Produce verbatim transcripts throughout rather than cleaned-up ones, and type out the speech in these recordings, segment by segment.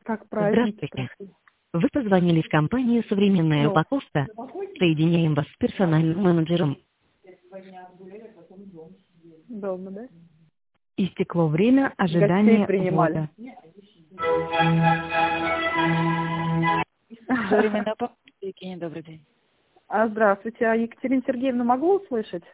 Как праздники Здравствуйте. прошли. Вы позвонили в компанию «Современная Ну, упаковка». Соединяем вас с персональным менеджером. дома, да? Истекло время Гостей ожидания принимали. ввода. Современная упаковка. Евгений, добрый день. А, здравствуйте. А Екатерину Сергеевну могу услышать?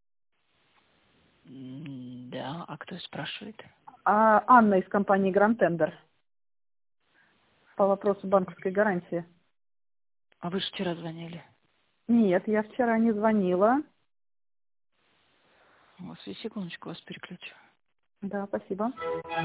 М, Да, а кто спрашивает? А, Анна из компании Grand Tender по вопросу банковской гарантии. А вы же вчера звонили. Нет, я вчера не звонила. Вот, и секундочку, вас переключу. Да, спасибо.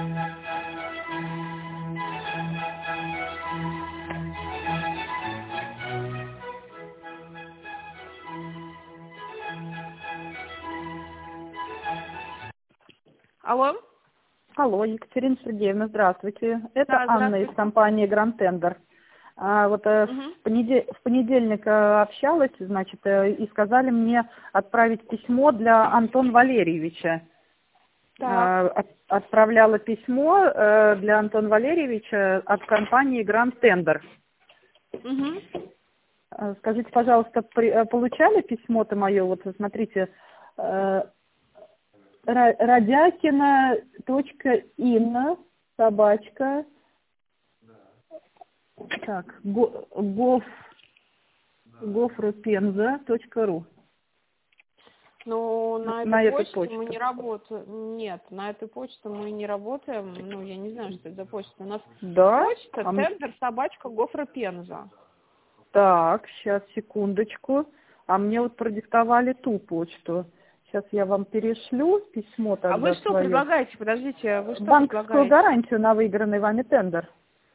Алло? Алло, Екатерина Сергеевна, здравствуйте. Это Да, Анна из здравствуйте. компании Grand Tender. А, вот э, Мгм. в, понеде- в понедельник э, общалась, значит, э, и сказали мне отправить письмо для Антона Валерьевича. Так. Э, от- отправляла письмо э, для Антона Валерьевича от компании Grand Tender. Мгм. Э, Скажите, пожалуйста, при- э, получали письмо-то мое? Вот смотрите, э, Ра- Радякина точка Инна собачка так го- гов гофропенза точка ру Ну, на на на этой эту почте мы почту. не работаем. Нет, на этой почте мы не работаем. Ну, я не знаю, что это за почта. У нас Да? почта А м- тендер собачка Гофра Пенза. так, сейчас, секундочку. А мне вот продиктовали ту почту. Сейчас я вам перешлю письмо А вы тогда что свое. предлагаете? Подождите, вы что Банковскую предлагаете? гарантию на выигранный вами тендер.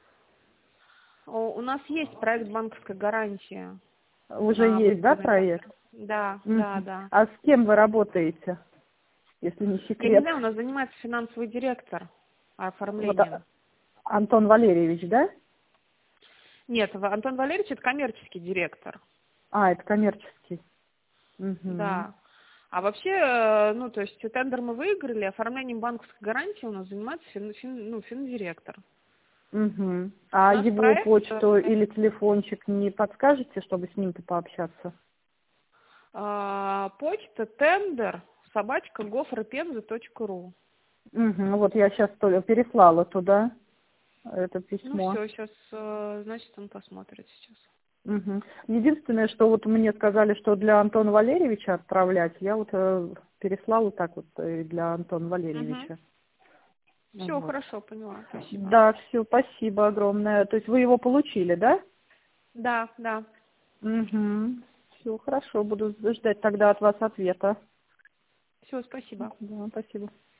О, у нас есть проект банковской гарантии Уже на есть, да, выигранный проект? тендер. Да, да, Мгм. да. А с кем вы работаете, если не Я не секрет? знаю, у нас занимается финансовый директор Вот а- оформлением. Антон Валерьевич, да? Нет, В- Антон Валерьевич это коммерческий директор. А, это коммерческий. Угу. Да. А вообще, э, ну, то есть тендер мы выиграли, оформлением банковской гарантии у нас занимается фин, фин- ну, финдиректор. Угу. А Наш его проект почту э, или телефончик не подскажете, чтобы с ним-то пообщаться? э, почта тендер собачка гофропенза точка ру. Угу. Вот я сейчас переслала туда это Ну письмо. все, сейчас, значит, он посмотрит сейчас. Угу. Единственное, что вот мне сказали, что для Антона Валерьевича отправлять, я вот э, переслала так вот э, для Антона Угу. Валерьевича. Все, Вот. хорошо, поняла, спасибо. Да, все, спасибо огромное. То есть вы его получили, да? Да, да. Угу. Все, хорошо, буду ждать тогда от вас ответа. Все, спасибо. Да, спасибо.